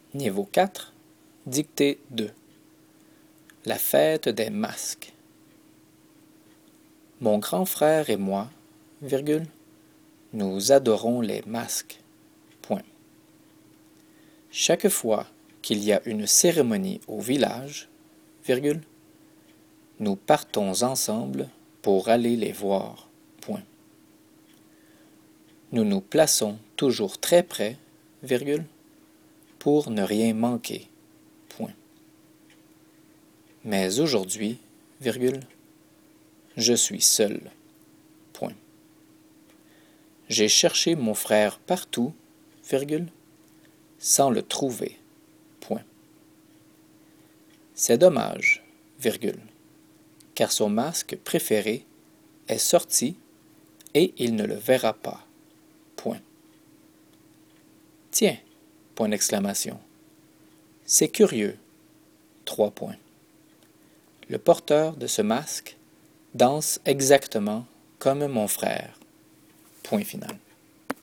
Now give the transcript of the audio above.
Niveau 4, dictée 2. La fête des masques. Mon grand frère et moi, virgule, nous adorons les masques. Point. Chaque fois qu'il y a une cérémonie au village, virgule, nous partons ensemble pour aller les voir. Point. Nous nous plaçons toujours très près, virgule, pour ne rien manquer. Point. Mais aujourd'hui, virgule, je suis seul. Point. J'ai cherché mon frère partout, virgule, sans le trouver. Point. C'est dommage, virgule, car son masque préféré est sorti et il ne le verra pas. Point. Tiens, point d'exclamation. C'est curieux. 3 points. Le porteur de ce masque danse exactement comme mon frère. Point final.